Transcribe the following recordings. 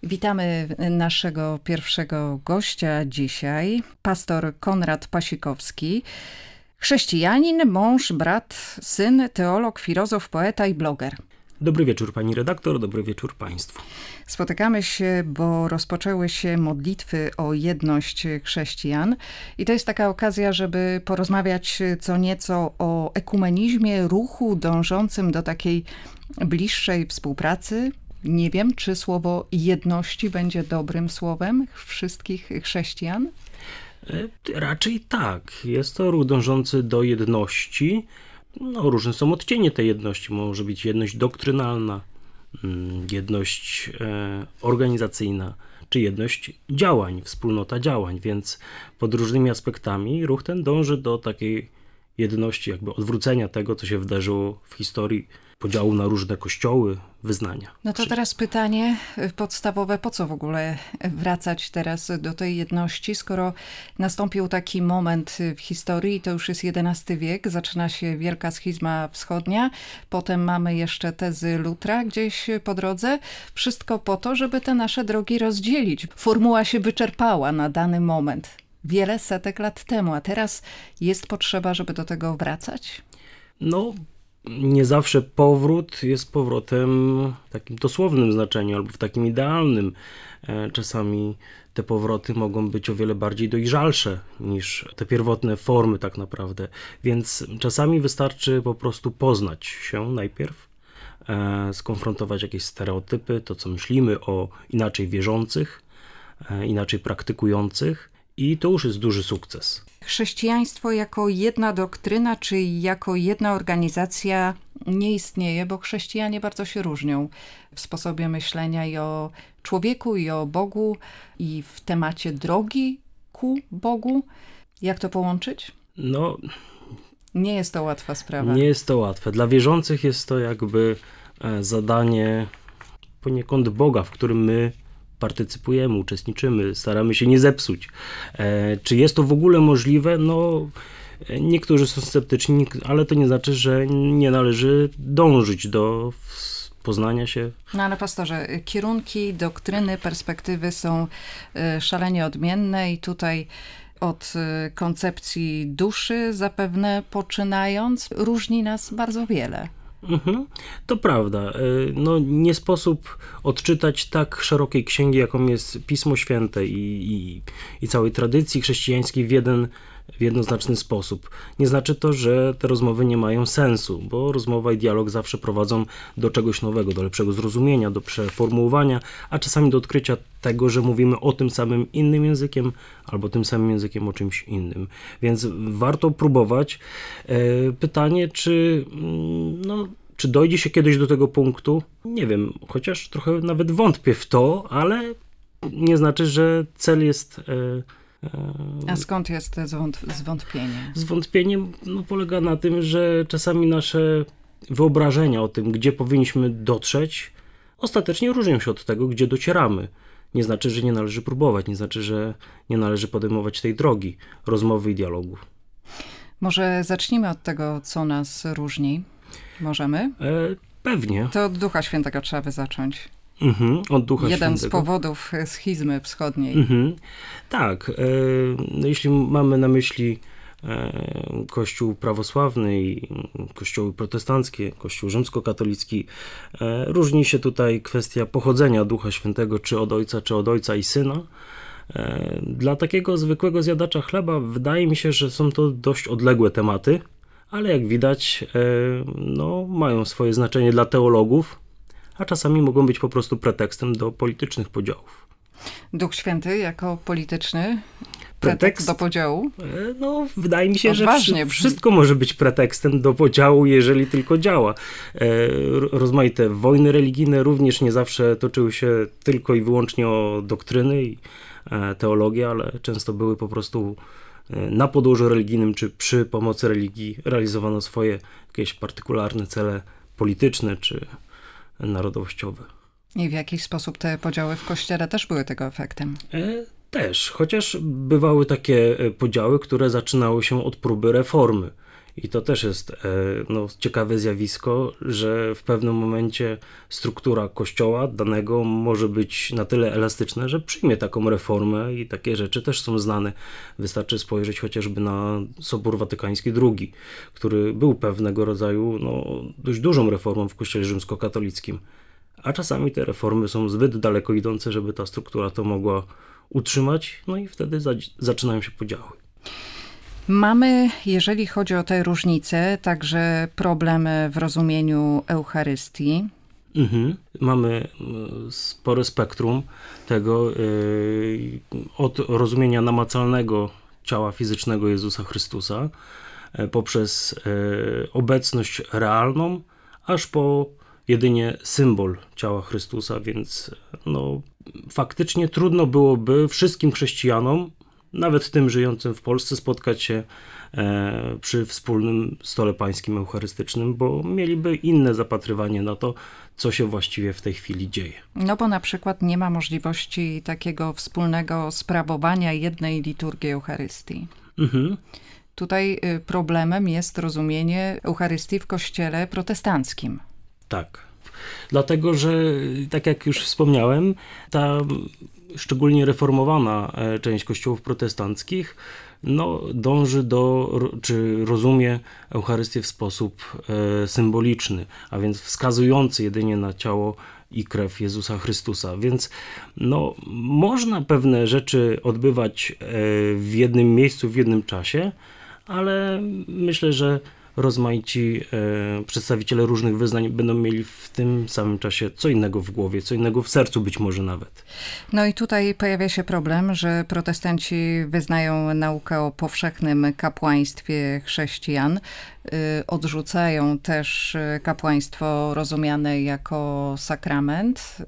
Witamy naszego pierwszego gościa dzisiaj, pastor Konrad Pasikowski, chrześcijanin, mąż, brat, syn, teolog, filozof, poeta i bloger. Dobry wieczór pani redaktor, dobry wieczór państwu. Spotykamy się, bo rozpoczęły się modlitwy o jedność chrześcijan i to jest taka okazja, żeby porozmawiać co nieco o ekumenizmie, ruchu dążącym do takiej bliższej współpracy. Nie wiem, czy słowo jedności będzie dobrym słowem wszystkich chrześcijan? Raczej tak. Jest to ruch dążący do jedności. Różne są odcienie tej jedności. Może być jedność doktrynalna, jedność organizacyjna, czy jedność działań, wspólnota działań. Więc pod różnymi aspektami ruch ten dąży do takiej jedności, jakby odwrócenia tego, co się wydarzyło w historii podziału na różne kościoły, wyznania. No to teraz pytanie podstawowe, po co w ogóle wracać teraz do tej jedności, skoro nastąpił taki moment w historii, to już jest XI wiek, zaczyna się Wielka Schizma Wschodnia, potem mamy jeszcze tezy Lutra gdzieś po drodze, wszystko po to, żeby te nasze drogi rozdzielić. Formuła się wyczerpała na dany moment. Wiele setek lat temu, a teraz jest potrzeba, żeby do tego wracać? Nie zawsze powrót jest powrotem w takim dosłownym znaczeniu albo w takim idealnym. Czasami te powroty mogą być o wiele bardziej dojrzalsze niż te pierwotne formy tak naprawdę. Więc czasami wystarczy po prostu poznać się najpierw, skonfrontować jakieś stereotypy, to co myślimy o inaczej wierzących, inaczej praktykujących i to już jest duży sukces. Chrześcijaństwo jako jedna doktryna, czy jako jedna organizacja nie istnieje, bo chrześcijanie bardzo się różnią w sposobie myślenia i o człowieku, i o Bogu, i w temacie drogi ku Bogu. Jak to połączyć? Nie jest to łatwa sprawa. Nie jest to łatwe. Dla wierzących jest to jakby zadanie poniekąd Boga, w którym my partycypujemy, uczestniczymy, staramy się nie zepsuć. Czy jest to w ogóle możliwe? Niektórzy są sceptyczni, ale to nie znaczy, że nie należy dążyć do poznania się. Ale pastorze, kierunki, doktryny, perspektywy są szalenie odmienne i tutaj od koncepcji duszy zapewne poczynając różni nas bardzo wiele. To prawda. Nie sposób odczytać tak szerokiej księgi, jaką jest Pismo Święte i całej tradycji chrześcijańskiej w jednoznaczny sposób. Nie znaczy to, że te rozmowy nie mają sensu, bo rozmowa i dialog zawsze prowadzą do czegoś nowego, do lepszego zrozumienia, do przeformułowania, a czasami do odkrycia tego, że mówimy o tym samym innym językiem, albo tym samym językiem o czymś innym. Więc warto próbować. Pytanie, czy dojdzie się kiedyś do tego punktu? Nie wiem, chociaż trochę nawet wątpię w to, ale nie znaczy, że cel jest... A skąd jest to zwątpienie? Zwątpienie polega na tym, że czasami nasze wyobrażenia o tym, gdzie powinniśmy dotrzeć, ostatecznie różnią się od tego, gdzie docieramy. Nie znaczy, że nie należy próbować, nie znaczy, że nie należy podejmować tej drogi rozmowy i dialogu. Może zacznijmy od tego, co nas różni. Możemy? Pewnie. To od Ducha Świętego trzeba by zacząć. Od Ducha Jeden Świętego. Z powodów schizmy wschodniej. Tak. Jeśli mamy na myśli Kościół prawosławny i kościoły protestanckie, Kościół rzymskokatolicki, różni się tutaj kwestia pochodzenia Ducha Świętego, czy od Ojca i Syna. Dla takiego zwykłego zjadacza chleba wydaje mi się, że są to dość odległe tematy, ale jak widać, mają swoje znaczenie dla teologów, a czasami mogą być po prostu pretekstem do politycznych podziałów. Duch Święty jako polityczny pretekst do podziału? Wydaje mi się, że wszystko może być pretekstem do podziału, jeżeli tylko działa. Rozmaite wojny religijne również nie zawsze toczyły się tylko i wyłącznie o doktryny i teologię, ale często były po prostu na podłożu religijnym, czy przy pomocy religii realizowano swoje jakieś partykularne cele polityczne, czy narodowościowe. I w jakiś sposób te podziały w Kościele też były tego efektem? Też, chociaż bywały takie podziały, które zaczynały się od próby reformy. I to też jest ciekawe zjawisko, że w pewnym momencie struktura kościoła danego może być na tyle elastyczna, że przyjmie taką reformę i takie rzeczy też są znane. Wystarczy spojrzeć chociażby na Sobór Watykański II, który był pewnego rodzaju dość dużą reformą w kościele rzymskokatolickim. A czasami te reformy są zbyt daleko idące, żeby ta struktura to mogła utrzymać, no i wtedy zaczynają się podziały. Mamy, jeżeli chodzi o te różnice, także problem w rozumieniu Eucharystii. Mamy spore spektrum tego, od rozumienia namacalnego ciała fizycznego Jezusa Chrystusa, poprzez obecność realną, aż po jedynie symbol ciała Chrystusa, więc faktycznie trudno byłoby wszystkim chrześcijanom, nawet tym żyjącym w Polsce, spotkać się przy wspólnym stole pańskim eucharystycznym, bo mieliby inne zapatrywanie na to, co się właściwie w tej chwili dzieje. No bo na przykład nie ma możliwości takiego wspólnego sprawowania jednej liturgii Eucharystii. Tutaj problemem jest rozumienie Eucharystii w kościele protestanckim. Tak, dlatego że, tak jak już wspomniałem, ta szczególnie reformowana część kościołów protestanckich dąży czy rozumie Eucharystię w sposób symboliczny, a więc wskazujący jedynie na ciało i krew Jezusa Chrystusa. Więc można pewne rzeczy odbywać w jednym miejscu, w jednym czasie, ale myślę, że rozmaici przedstawiciele różnych wyznań będą mieli w tym samym czasie co innego w głowie, co innego w sercu być może nawet. No i tutaj pojawia się problem, że protestanci wyznają naukę o powszechnym kapłaństwie chrześcijan, odrzucają też kapłaństwo rozumiane jako sakrament.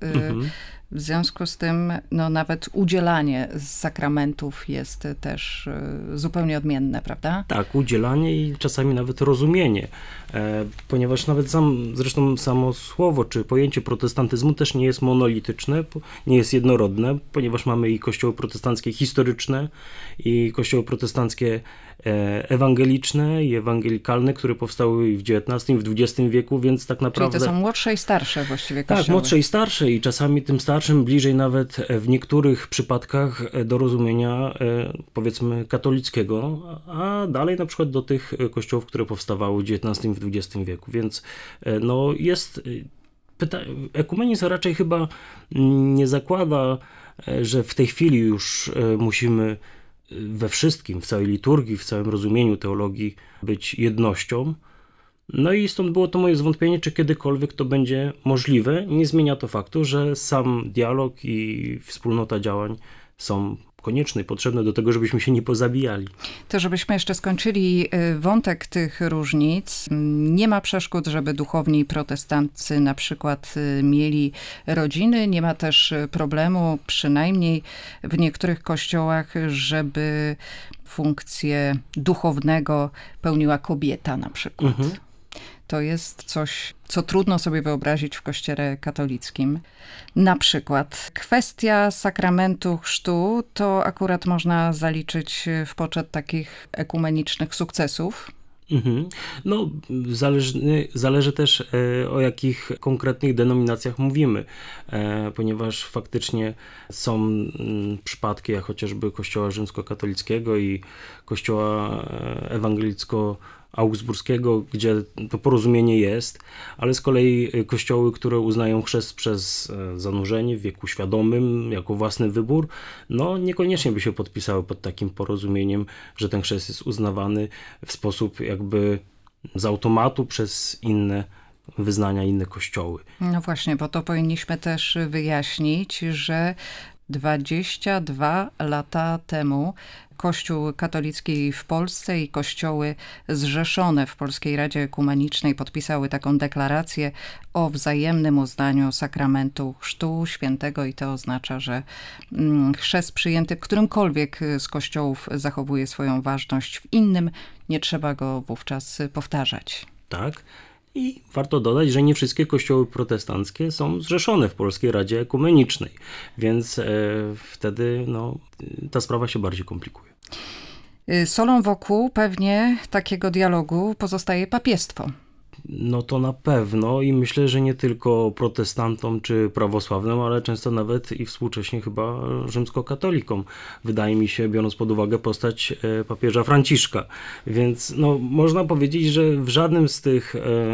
W związku z tym nawet udzielanie sakramentów jest też zupełnie odmienne, prawda? Tak, udzielanie i czasami nawet rozumienie, ponieważ nawet zresztą samo słowo czy pojęcie protestantyzmu też nie jest monolityczne, nie jest jednorodne, ponieważ mamy i kościoły protestanckie historyczne i kościoły protestanckie ewangeliczne i ewangelikalne, które powstały w XIX i w XX wieku, więc tak naprawdę... Czyli to są młodsze i starsze właściwie kościoły. Tak, młodsze i starsze i czasami tym starszym bliżej nawet w niektórych przypadkach do rozumienia powiedzmy katolickiego, a dalej na przykład do tych kościołów, które powstawały w XIX i w XX wieku, więc jest... Ekumenizm raczej chyba nie zakłada, że w tej chwili już musimy we wszystkim, w całej liturgii, w całym rozumieniu teologii być jednością. No i stąd było to moje zwątpienie, czy kiedykolwiek to będzie możliwe. Nie zmienia to faktu, że sam dialog i wspólnota działań są konieczne i potrzebne do tego, żebyśmy się nie pozabijali. To żebyśmy jeszcze skończyli wątek tych różnic. Nie ma przeszkód, żeby duchowni protestancy na przykład mieli rodziny. Nie ma też problemu, przynajmniej w niektórych kościołach, żeby funkcję duchownego pełniła kobieta na przykład. To jest coś, co trudno sobie wyobrazić w kościele katolickim. Na przykład kwestia sakramentu chrztu to akurat można zaliczyć w poczet takich ekumenicznych sukcesów. Zależy też o jakich konkretnych denominacjach mówimy, ponieważ faktycznie są przypadki, jak chociażby Kościoła rzymskokatolickiego i Kościoła ewangelicko-augsburskiego, gdzie to porozumienie jest, ale z kolei kościoły, które uznają chrzest przez zanurzenie w wieku świadomym jako własny wybór, niekoniecznie by się podpisały pod takim porozumieniem, że ten chrzest jest uznawany w sposób jakby z automatu przez inne wyznania, inne kościoły. No właśnie, bo to powinniśmy też wyjaśnić, że 22 lata temu Kościół katolicki w Polsce i kościoły zrzeszone w Polskiej Radzie Ekumenicznej podpisały taką deklarację o wzajemnym uznaniu sakramentu chrztu świętego i to oznacza, że chrzest przyjęty w którymkolwiek z kościołów zachowuje swoją ważność, w innym nie trzeba go wówczas powtarzać. Tak. I warto dodać, że nie wszystkie kościoły protestanckie są zrzeszone w Polskiej Radzie Ekumenicznej, więc wtedy ta sprawa się bardziej komplikuje. Solą wokół pewnie takiego dialogu pozostaje papiestwo. No to na pewno i myślę, że nie tylko protestantom czy prawosławnym, ale często nawet i współcześnie chyba rzymskokatolikom. Wydaje mi się, biorąc pod uwagę postać papieża Franciszka. Więc no, można powiedzieć, że w żadnym z tych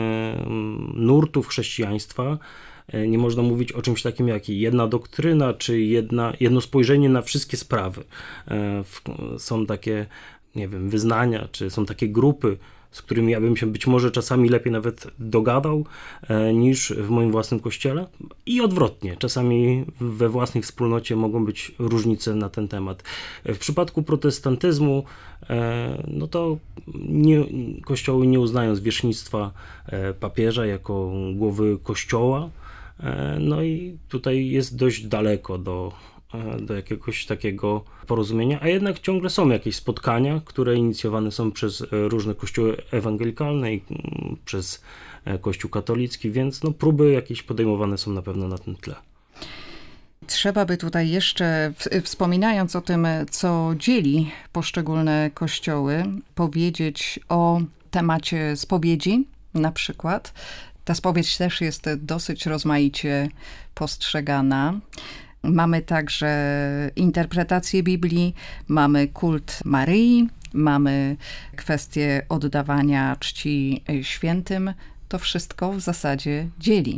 nurtów chrześcijaństwa nie można mówić o czymś takim jak jedna doktryna, czy jedno spojrzenie na wszystkie sprawy. Są takie, nie wiem, wyznania, czy są takie grupy, z którymi ja bym się być może czasami lepiej nawet dogadał niż w moim własnym kościele. I odwrotnie, czasami we własnej wspólnocie mogą być różnice na ten temat. W przypadku protestantyzmu, no to kościoły nie uznają zwierzchnictwa papieża jako głowy kościoła. No i tutaj jest dość daleko do jakiegoś takiego porozumienia, a jednak ciągle są jakieś spotkania, które inicjowane są przez różne kościoły ewangelikalne i przez Kościół katolicki, więc no, próby jakieś podejmowane są na pewno na tym tle. Trzeba by tutaj jeszcze, wspominając o tym, co dzieli poszczególne kościoły, powiedzieć o temacie spowiedzi na przykład. Ta spowiedź też jest dosyć rozmaicie postrzegana. Mamy także interpretację Biblii, mamy kult Maryi, mamy kwestię oddawania czci świętym. To wszystko w zasadzie dzieli.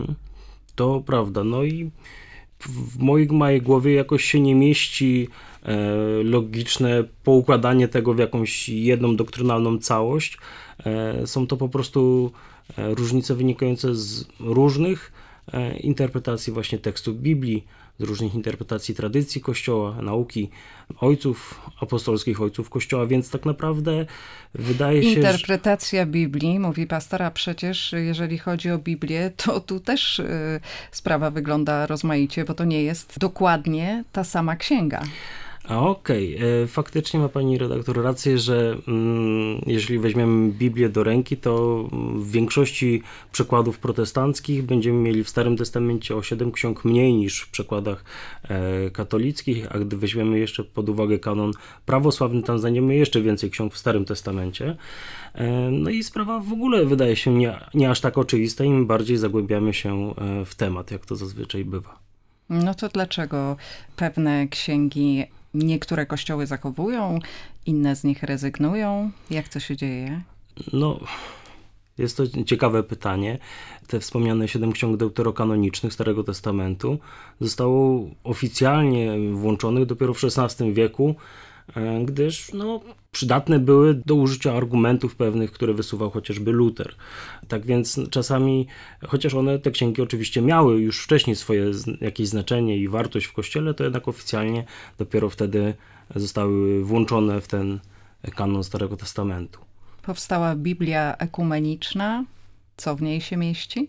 To prawda. No i w mojej głowie jakoś się nie mieści logiczne poukładanie tego w jakąś jedną doktrynalną całość. Są to po prostu różnice wynikające z różnych interpretacji właśnie tekstów Biblii, z różnych interpretacji tradycji Kościoła, nauki ojców apostolskich, ojców Kościoła, więc tak naprawdę wydaje się, interpretacja Biblii, mówi pastor, a przecież jeżeli chodzi o Biblię, to tu też sprawa wygląda rozmaicie, bo to nie jest dokładnie ta sama księga. Okej. Faktycznie ma pani redaktor rację, że jeżeli weźmiemy Biblię do ręki, to w większości przekładów protestanckich będziemy mieli w Starym Testamencie o 7 ksiąg mniej niż w przekładach katolickich, a gdy weźmiemy jeszcze pod uwagę kanon prawosławny, tam znajdziemy jeszcze więcej ksiąg w Starym Testamencie. No i sprawa w ogóle wydaje się nie aż tak oczywista, im bardziej zagłębiamy się w temat, jak to zazwyczaj bywa. No to dlaczego pewne księgi niektóre kościoły zachowują, inne z nich rezygnują? Jak to się dzieje? No, jest to ciekawe pytanie. Te wspomniane 7 ksiąg deuterokanonicznych Starego Testamentu zostało oficjalnie włączonych dopiero w XVI wieku, gdyż no, przydatne były do użycia argumentów pewnych, które wysuwał chociażby Luter. Tak więc czasami, chociaż te księgi oczywiście miały już wcześniej swoje jakieś znaczenie i wartość w Kościele, to jednak oficjalnie dopiero wtedy zostały włączone w ten kanon Starego Testamentu. Powstała Biblia ekumeniczna. Co w niej się mieści?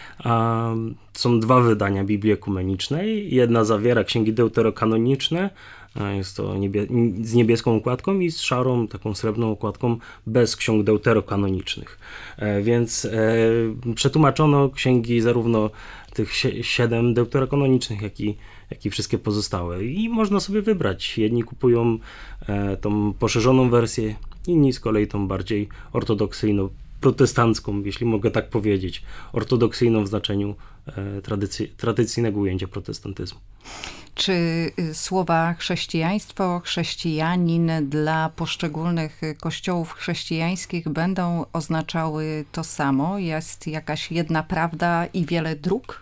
Są 2 wydania Biblii Ekumenicznej. Jedna zawiera księgi deuterokanoniczne, jest to z niebieską okładką i z szarą, taką srebrną okładką bez ksiąg deuterokanonicznych. Więc przetłumaczono księgi zarówno tych 7 deuterokanonicznych, jak i wszystkie pozostałe. I można sobie wybrać. Jedni kupują tą poszerzoną wersję, inni z kolei tą bardziej ortodoksyjną, protestancką, jeśli mogę tak powiedzieć, ortodoksyjną w znaczeniu tradycyjnego ujęcia protestantyzmu. Czy słowa chrześcijaństwo, chrześcijanin dla poszczególnych kościołów chrześcijańskich będą oznaczały to samo? Jest jakaś jedna prawda i wiele dróg?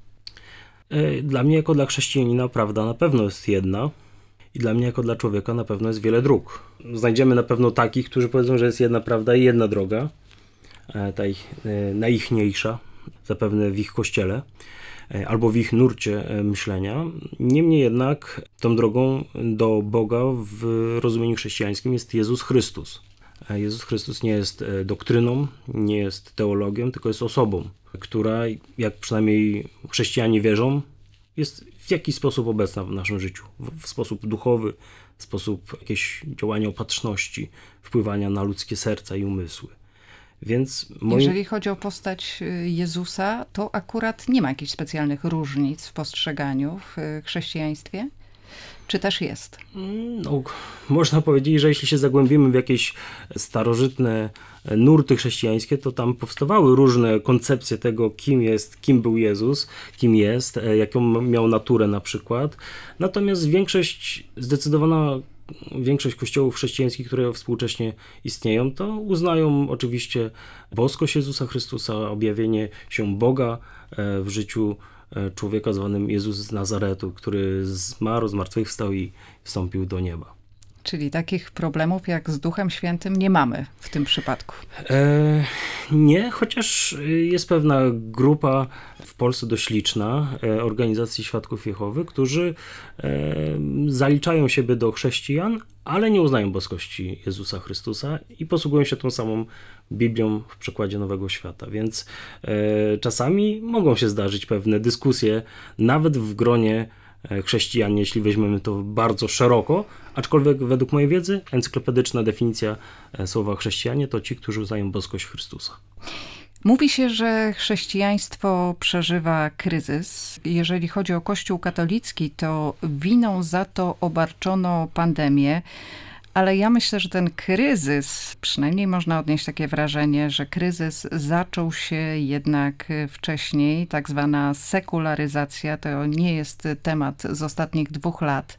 Dla mnie jako dla chrześcijanina prawda na pewno jest jedna i dla mnie jako dla człowieka na pewno jest wiele dróg. Znajdziemy na pewno takich, którzy powiedzą, że jest jedna prawda i jedna droga, ta najichniejsza, zapewne w ich kościele, albo w ich nurcie myślenia. Niemniej jednak tą drogą do Boga w rozumieniu chrześcijańskim jest Jezus Chrystus. Jezus Chrystus nie jest doktryną, nie jest teologią, tylko jest osobą, która, jak przynajmniej chrześcijanie wierzą, jest w jakiś sposób obecna w naszym życiu. W sposób duchowy, w sposób jakiegoś działania opatrzności, wpływania na ludzkie serca i umysły. Więc jeżeli chodzi o postać Jezusa, to akurat nie ma jakichś specjalnych różnic w postrzeganiu w chrześcijaństwie? Czy też jest? No, można powiedzieć, że jeśli się zagłębimy w jakieś starożytne nurty chrześcijańskie, to tam powstawały różne koncepcje tego, kim był Jezus, kim jest, jaką miał naturę na przykład. Natomiast zdecydowana większość kościołów chrześcijańskich, które współcześnie istnieją, to uznają oczywiście boskość Jezusa Chrystusa, objawienie się Boga w życiu człowieka zwanym Jezus z Nazaretu, który zmarł, zmartwychwstał i wstąpił do nieba. Czyli takich problemów jak z Duchem Świętym nie mamy w tym przypadku. Nie, chociaż jest pewna grupa w Polsce dość liczna, organizacji Świadków Jehowy, którzy zaliczają siebie do chrześcijan, ale nie uznają boskości Jezusa Chrystusa i posługują się tą samą Biblią w przekładzie Nowego Świata. Więc czasami mogą się zdarzyć pewne dyskusje, nawet w gronie chrześcijan, jeśli weźmiemy to bardzo szeroko, aczkolwiek według mojej wiedzy encyklopedyczna definicja słowa chrześcijanie to ci, którzy uznają boskość Chrystusa. Mówi się, że chrześcijaństwo przeżywa kryzys. Jeżeli chodzi o Kościół katolicki, to winą za to obarczono pandemię, ale ja myślę, że ten kryzys, przynajmniej można odnieść takie wrażenie, że kryzys zaczął się jednak wcześniej. Tak zwana sekularyzacja to nie jest temat z ostatnich 2 lat.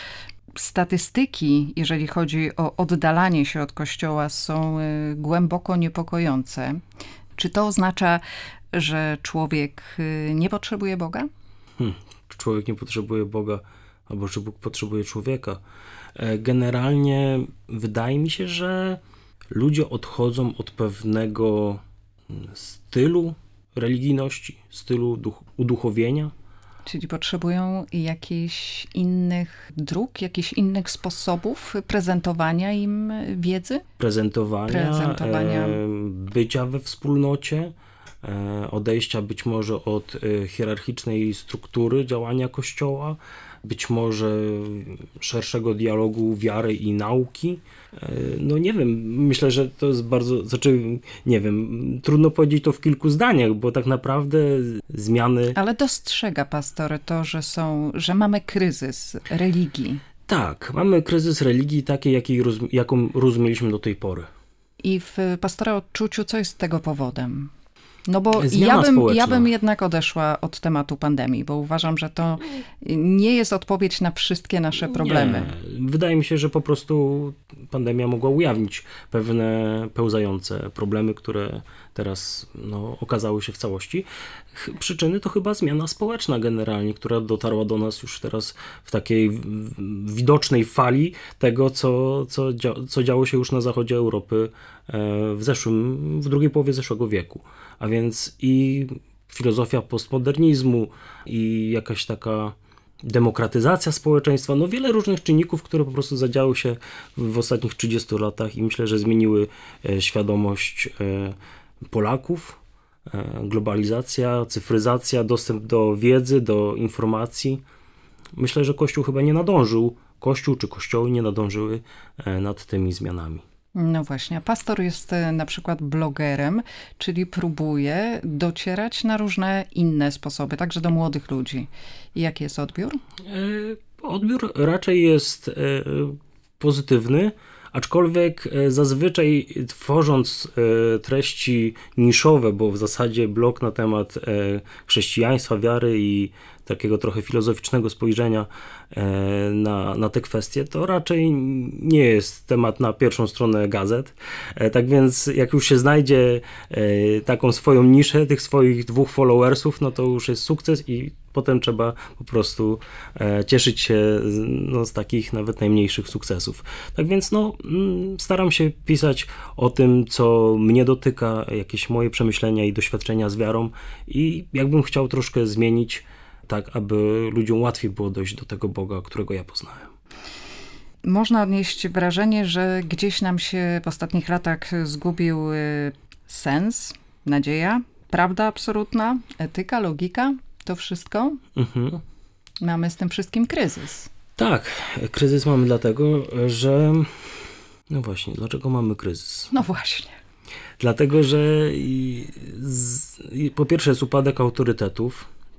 Statystyki, jeżeli chodzi o oddalanie się od Kościoła, są głęboko niepokojące. Czy to oznacza, że człowiek nie potrzebuje Boga? Człowiek nie potrzebuje Boga, albo czy Bóg potrzebuje człowieka. Generalnie wydaje mi się, że ludzie odchodzą od pewnego stylu religijności, stylu uduchowienia. Czyli potrzebują jakichś innych dróg, jakichś innych sposobów prezentowania im wiedzy? Prezentowania. Bycia we wspólnocie, odejścia być może od hierarchicznej struktury działania Kościoła, być może szerszego dialogu wiary i nauki. No nie wiem, myślę, że to jest bardzo, nie wiem, trudno powiedzieć to w kilku zdaniach, bo tak naprawdę zmiany... Ale dostrzega pastor to, że mamy kryzys religii. Tak, mamy kryzys religii takiej, jaką rozumieliśmy do tej pory. I w pastora odczuciu, co jest tego powodem? No bo ja bym jednak odeszła od tematu pandemii, bo uważam, że to nie jest odpowiedź na wszystkie nasze problemy. Nie. Wydaje mi się, że po prostu pandemia mogła ujawnić pewne pełzające problemy, które teraz okazały się w całości. Przyczyny to chyba zmiana społeczna generalnie, która dotarła do nas już teraz w takiej widocznej fali tego, co działo się już na zachodzie Europy w drugiej połowie zeszłego wieku. A więc i filozofia postmodernizmu, i jakaś taka demokratyzacja społeczeństwa, wiele różnych czynników, które po prostu zadziały się w ostatnich 30 latach i myślę, że zmieniły świadomość Polaków. Globalizacja, cyfryzacja, dostęp do wiedzy, do informacji. Myślę, że Kościół chyba nie nadążył, Kościół czy kościoły nie nadążyły nad tymi zmianami. No właśnie, a pastor jest na przykład blogerem, czyli próbuje docierać na różne inne sposoby, także do młodych ludzi. I jaki jest odbiór? Odbiór raczej jest pozytywny, aczkolwiek zazwyczaj tworząc treści niszowe, bo w zasadzie blog na temat chrześcijaństwa, wiary i takiego trochę filozoficznego spojrzenia na te kwestie, to raczej nie jest temat na pierwszą stronę gazet. Tak więc jak już się znajdzie taką swoją niszę, tych swoich 2 followersów, to już jest sukces i potem trzeba po prostu cieszyć się z takich nawet najmniejszych sukcesów. Tak więc staram się pisać o tym, co mnie dotyka, jakieś moje przemyślenia i doświadczenia z wiarą i jakbym chciał troszkę zmienić, tak aby ludziom łatwiej było dojść do tego Boga, którego ja poznałem. Można odnieść wrażenie, że gdzieś nam się w ostatnich latach zgubił sens, nadzieja, prawda absolutna, etyka, logika, to wszystko. Mamy z tym wszystkim kryzys. Tak, kryzys mamy dlatego, że... No właśnie, dlaczego mamy kryzys? No właśnie. Dlatego, że po pierwsze jest upadek autorytetów,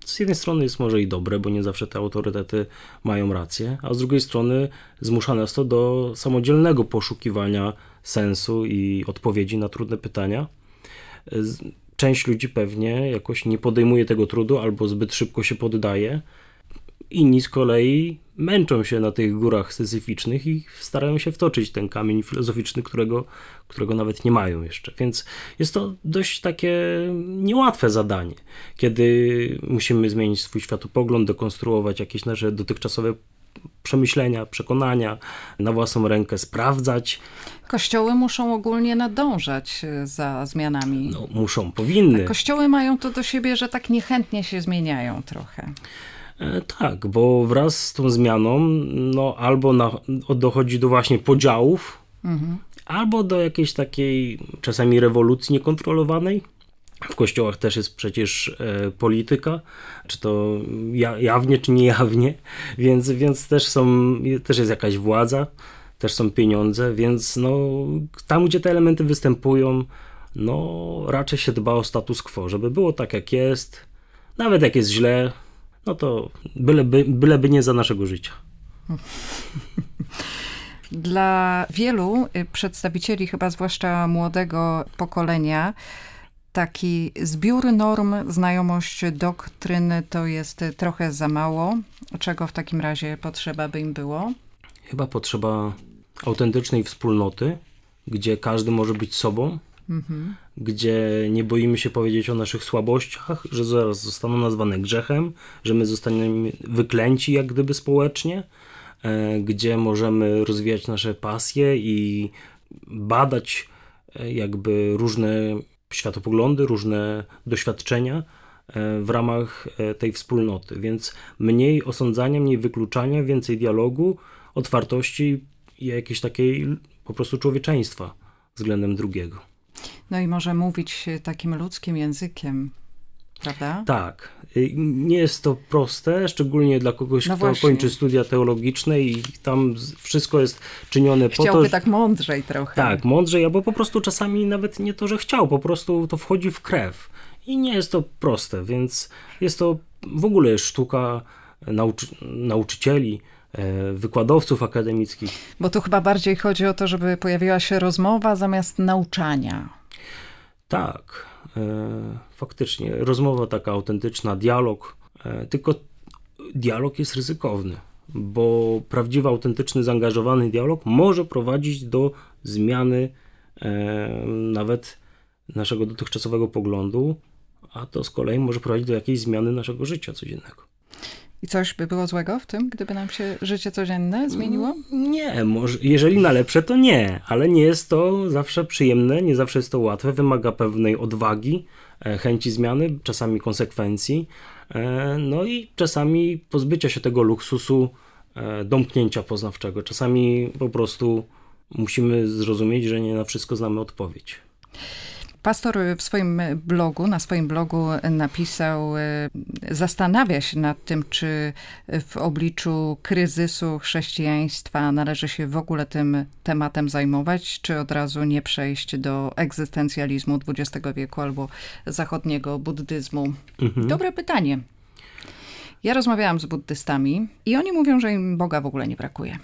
z jednej strony jest może i dobre, bo nie zawsze te autorytety mają rację, a z drugiej strony zmusza nas to do samodzielnego poszukiwania sensu i odpowiedzi na trudne pytania. Część ludzi pewnie jakoś nie podejmuje tego trudu albo zbyt szybko się poddaje. Inni z kolei męczą się na tych górach syzyficznych i starają się wtoczyć ten kamień filozoficzny, którego nawet nie mają jeszcze. Więc jest to dość takie niełatwe zadanie, kiedy musimy zmienić swój światopogląd, dekonstruować jakieś nasze dotychczasowe przemyślenia, przekonania, na własną rękę sprawdzać. Kościoły muszą ogólnie nadążać za zmianami. No, muszą, powinny. A kościoły mają to do siebie, że tak niechętnie się zmieniają trochę. Tak, bo wraz z tą zmianą albo dochodzi do właśnie podziałów, albo do jakiejś takiej czasami rewolucji niekontrolowanej. W kościołach też jest przecież polityka, czy to jawnie, czy niejawnie, więc też jest jakaś władza, też są pieniądze, więc tam, gdzie te elementy występują, raczej się dba o status quo, żeby było tak, jak jest, nawet jak jest źle, to byleby nie za naszego życia. Dla wielu przedstawicieli, chyba zwłaszcza młodego pokolenia, taki zbiór norm, znajomość doktryn to jest trochę za mało. Czego w takim razie potrzeba by im było? Chyba potrzeba autentycznej wspólnoty, gdzie każdy może być sobą, gdzie nie boimy się powiedzieć o naszych słabościach, że zaraz zostaną nazwane grzechem, że my zostaniemy wyklęci jak gdyby społecznie, gdzie możemy rozwijać nasze pasje i badać jakby różne światopoglądy, różne doświadczenia w ramach tej wspólnoty. Więc mniej osądzania, mniej wykluczania, więcej dialogu, otwartości i jakiejś takiej po prostu człowieczeństwa względem drugiego. No i może mówić takim ludzkim językiem, prawda? Tak. Nie jest to proste, szczególnie dla kogoś, kto kończy studia teologiczne i tam wszystko jest czynione po to... Chciałby tak mądrzej trochę. Tak, mądrzej, albo po prostu czasami nawet nie to, że chciał, po prostu to wchodzi w krew. I nie jest to proste, więc jest to w ogóle sztuka nauczycieli, wykładowców akademickich. Bo tu chyba bardziej chodzi o to, żeby pojawiła się rozmowa zamiast nauczania. Tak, faktycznie. Rozmowa taka autentyczna, dialog. Tylko dialog jest ryzykowny, bo prawdziwy, autentyczny, zaangażowany dialog może prowadzić do zmiany nawet naszego dotychczasowego poglądu, a to z kolei może prowadzić do jakiejś zmiany naszego życia codziennego. I coś by było złego w tym, gdyby nam się życie codzienne zmieniło? Nie, może, jeżeli na lepsze, to nie, ale nie jest to zawsze przyjemne, nie zawsze jest to łatwe, wymaga pewnej odwagi, chęci zmiany, czasami konsekwencji, i czasami pozbycia się tego luksusu domknięcia poznawczego. Czasami po prostu musimy zrozumieć, że nie na wszystko znamy odpowiedź. Pastor w swoim blogu, na swoim blogu napisał, zastanawia się nad tym, czy w obliczu kryzysu chrześcijaństwa należy się w ogóle tym tematem zajmować, czy od razu nie przejść do egzystencjalizmu XX wieku albo zachodniego buddyzmu. Dobre pytanie. Ja rozmawiałam z buddystami i oni mówią, że im Boga w ogóle nie brakuje.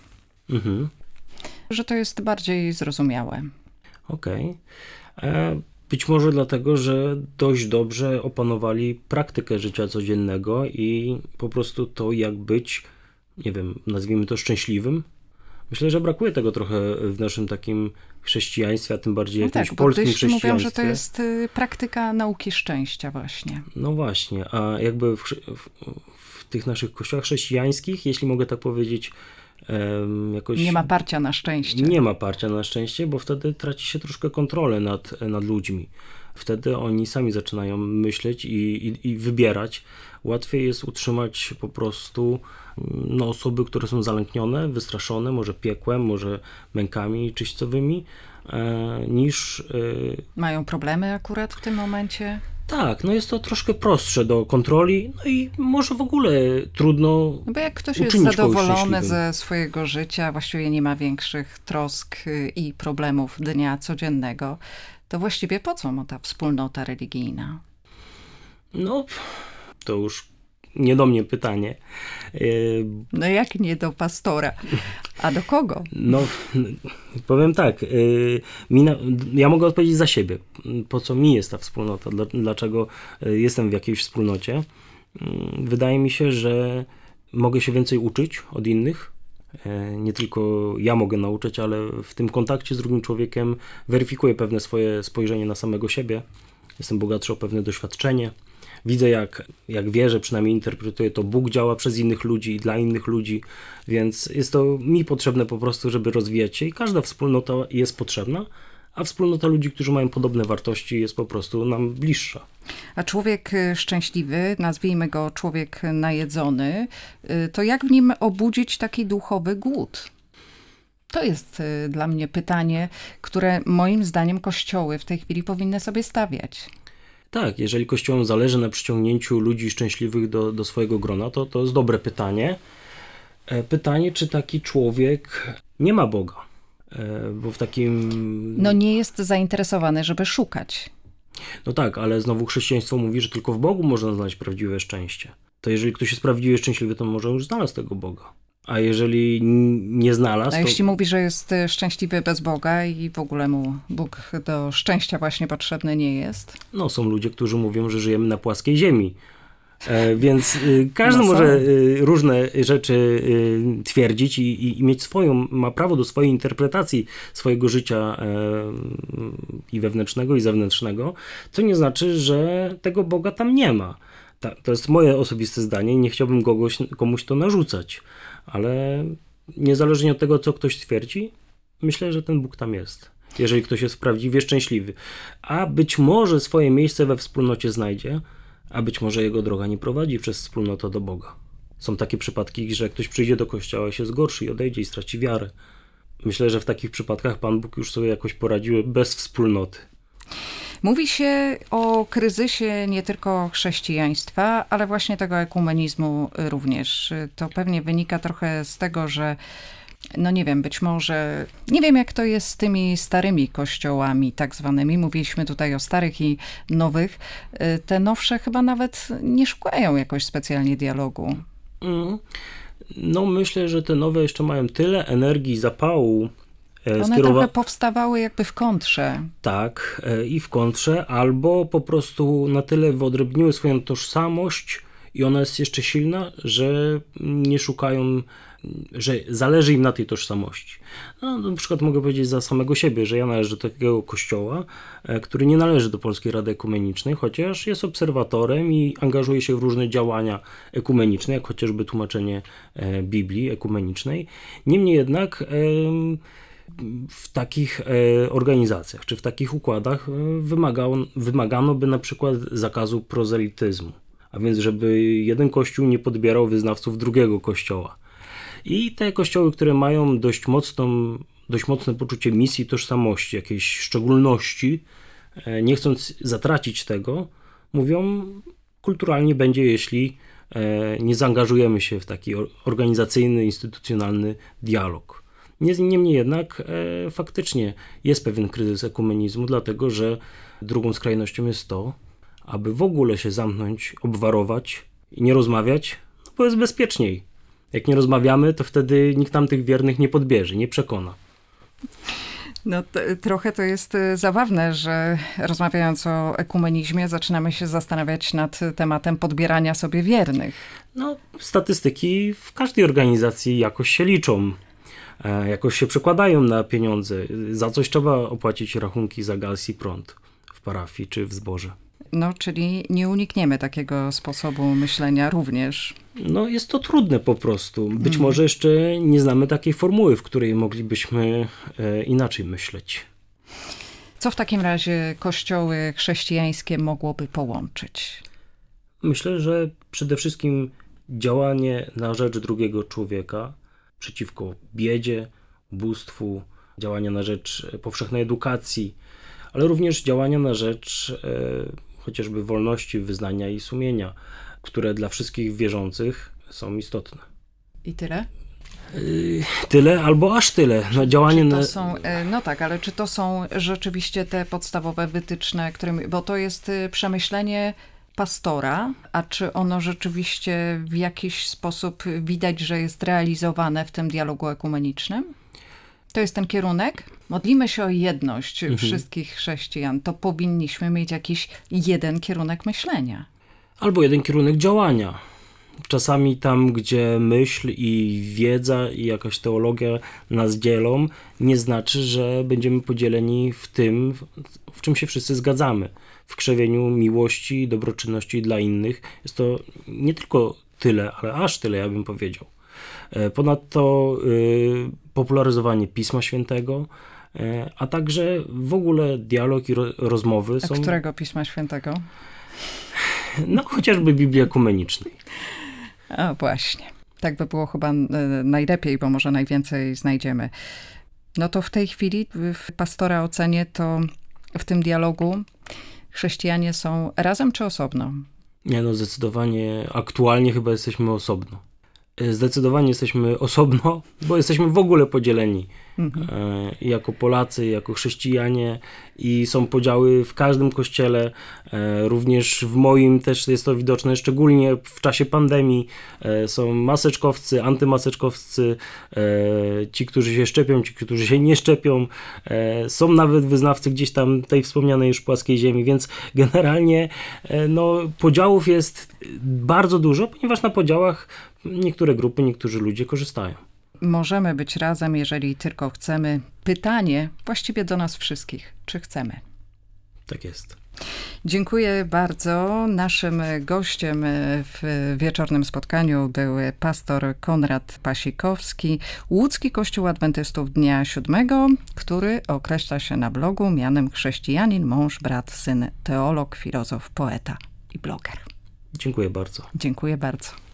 Że to jest bardziej zrozumiałe. Okej. Być może dlatego, że dość dobrze opanowali praktykę życia codziennego i po prostu to, jak być, nie wiem, nazwijmy to szczęśliwym. Myślę, że brakuje tego trochę w naszym takim chrześcijaństwie, a tym bardziej jakimś polskim chrześcijaństwie. Mówią, że to jest praktyka nauki szczęścia właśnie. No właśnie, a jakby w tych naszych kościołach chrześcijańskich, jeśli mogę tak powiedzieć, jakoś... Nie ma parcia na szczęście. Nie ma parcia na szczęście, bo wtedy traci się troszkę kontrolę nad ludźmi. Wtedy oni sami zaczynają myśleć i wybierać. Łatwiej jest utrzymać po prostu osoby, które są zalęknione, wystraszone, może piekłem, może mękami czyścowymi, niż... Mają problemy akurat w tym momencie? Tak, jest to troszkę prostsze do kontroli, i może w ogóle trudno bo jak ktoś jest zadowolony ze swojego życia, właściwie nie ma większych trosk i problemów dnia codziennego, to właściwie po co mu ta wspólnota religijna? To już nie do mnie pytanie. No jak nie do pastora? A do kogo? No, powiem tak, ja mogę odpowiedzieć za siebie. Po co mi jest ta wspólnota? Dlaczego jestem w jakiejś wspólnocie? Wydaje mi się, że mogę się więcej uczyć od innych. Nie tylko ja mogę nauczyć, ale w tym kontakcie z drugim człowiekiem weryfikuję pewne swoje spojrzenie na samego siebie. Jestem bogatszy o pewne doświadczenie. Widzę, jak wierzę, przynajmniej interpretuję to, Bóg działa przez innych ludzi i dla innych ludzi, więc jest to mi potrzebne po prostu, żeby rozwijać się i każda wspólnota jest potrzebna, a wspólnota ludzi, którzy mają podobne wartości, jest po prostu nam bliższa. A człowiek szczęśliwy, nazwijmy go człowiek najedzony, to jak w nim obudzić taki duchowy głód? To jest dla mnie pytanie, które moim zdaniem kościoły w tej chwili powinny sobie stawiać. Tak, jeżeli Kościołom zależy na przyciągnięciu ludzi szczęśliwych do swojego grona, to jest dobre pytanie. Pytanie, czy taki człowiek nie ma Boga? Bo w takim... No nie jest zainteresowany, żeby szukać. No tak, ale znowu chrześcijaństwo mówi, że tylko w Bogu można znaleźć prawdziwe szczęście. To jeżeli ktoś jest prawdziwie szczęśliwy, to może już znalazł tego Boga. A jeżeli nie znalazł, a jeśli mówi, że jest szczęśliwy bez Boga i w ogóle mu Bóg do szczęścia właśnie potrzebny nie jest? No są ludzie, którzy mówią, że żyjemy na płaskiej ziemi. Więc każdy może różne rzeczy twierdzić i mieć ma prawo do swojej interpretacji swojego życia i wewnętrznego, i zewnętrznego, co nie znaczy, że tego Boga tam nie ma. To jest moje osobiste zdanie i nie chciałbym komuś to narzucać, ale niezależnie od tego, co ktoś twierdzi, myślę, że ten Bóg tam jest, jeżeli ktoś jest prawdziwie szczęśliwy. A być może swoje miejsce we wspólnocie znajdzie, a być może jego droga nie prowadzi przez wspólnotę do Boga. Są takie przypadki, że ktoś przyjdzie do kościoła, się zgorszy i odejdzie i straci wiarę. Myślę, że w takich przypadkach Pan Bóg już sobie jakoś poradził bez wspólnoty. Mówi się o kryzysie nie tylko chrześcijaństwa, ale właśnie tego ekumenizmu również. To pewnie wynika trochę z tego, że no nie wiem, być może, nie wiem jak to jest z tymi starymi kościołami tak zwanymi, mówiliśmy tutaj o starych i nowych, te nowsze chyba nawet nie szukają jakoś specjalnie dialogu. No myślę, że te nowe jeszcze mają tyle energii, zapału. One trochę powstawały jakby w kontrze. Tak, i w kontrze, albo po prostu na tyle wyodrębniły swoją tożsamość i ona jest jeszcze silna, że nie szukają, że zależy im na tej tożsamości. No, na przykład mogę powiedzieć za samego siebie, że ja należę do takiego kościoła, który nie należy do Polskiej Rady Ekumenicznej, chociaż jest obserwatorem i angażuje się w różne działania ekumeniczne, jak chociażby tłumaczenie Biblii ekumenicznej. Niemniej jednak w takich organizacjach, czy w takich układach wymagano by na przykład zakazu prozelityzmu, a więc żeby jeden kościół nie podbierał wyznawców drugiego kościoła. I te kościoły, które mają dość mocne poczucie misji, tożsamości, jakiejś szczególności, nie chcąc zatracić tego, mówią, kulturalnie będzie, jeśli nie zaangażujemy się w taki organizacyjny, instytucjonalny dialog. Niemniej jednak faktycznie jest pewien kryzys ekumenizmu, dlatego że drugą skrajnością jest to, aby w ogóle się zamknąć, obwarować i nie rozmawiać, no bo jest bezpieczniej. Jak nie rozmawiamy, to wtedy nikt nam tych wiernych nie podbierze, nie przekona. No trochę to jest zabawne, że rozmawiając o ekumenizmie zaczynamy się zastanawiać nad tematem podbierania sobie wiernych. No, statystyki w każdej organizacji jakoś się liczą. Jakoś się przekładają na pieniądze. Za coś trzeba opłacić rachunki za gaz i prąd w parafii czy w zborze. No, czyli nie unikniemy takiego sposobu myślenia również. No, jest to trudne po prostu. Być może jeszcze nie znamy takiej formuły, w której moglibyśmy inaczej myśleć. Co w takim razie kościoły chrześcijańskie mogłoby połączyć? Myślę, że przede wszystkim działanie na rzecz drugiego człowieka, przeciwko biedzie, ubóstwu, działania na rzecz powszechnej edukacji, ale również działania na rzecz chociażby wolności wyznania i sumienia, które dla wszystkich wierzących są istotne. I tyle? Tyle albo aż tyle. No, działanie no tak, ale czy to są rzeczywiście te podstawowe wytyczne, bo to jest przemyślenie pastora, a czy ono rzeczywiście w jakiś sposób widać, że jest realizowane w tym dialogu ekumenicznym? To jest ten kierunek? Modlimy się o jedność wszystkich chrześcijan. To powinniśmy mieć jakiś jeden kierunek myślenia. Albo jeden kierunek działania. Czasami tam, gdzie myśl i wiedza i jakaś teologia nas dzielą, nie znaczy, że będziemy podzieleni w tym, w czym się wszyscy zgadzamy. W krzewieniu miłości i dobroczynności dla innych. Jest to nie tylko tyle, ale aż tyle, ja bym powiedział. Ponadto popularyzowanie Pisma Świętego, a także w ogóle dialog i rozmowy są... A którego Pisma Świętego? No chociażby Biblii ekumenicznej. A właśnie. Tak by było chyba najlepiej, bo może najwięcej znajdziemy. No to w tej chwili w Pastora ocenie to w tym dialogu chrześcijanie są razem czy osobno? Nie, no zdecydowanie aktualnie chyba jesteśmy osobno. Zdecydowanie jesteśmy osobno, bo jesteśmy w ogóle podzieleni jako Polacy, jako chrześcijanie i są podziały w każdym kościele, również w moim też jest to widoczne, szczególnie w czasie pandemii. Są maseczkowcy, antymaseczkowcy, ci, którzy się szczepią, ci, którzy się nie szczepią. Są nawet wyznawcy gdzieś tam tej wspomnianej już płaskiej ziemi, więc generalnie no, podziałów jest bardzo dużo, ponieważ na podziałach niektóre grupy, niektórzy ludzie korzystają. Możemy być razem, jeżeli tylko chcemy. Pytanie właściwie do nas wszystkich. Czy chcemy? Tak jest. Dziękuję bardzo. Naszym gościem w wieczornym spotkaniu był pastor Konrad Pasikowski, Łódzki Kościół Adwentystów Dnia Siódmego, który określa się na blogu mianem chrześcijanin, mąż, brat, syn, teolog, filozof, poeta i bloger. Dziękuję bardzo. Dziękuję bardzo.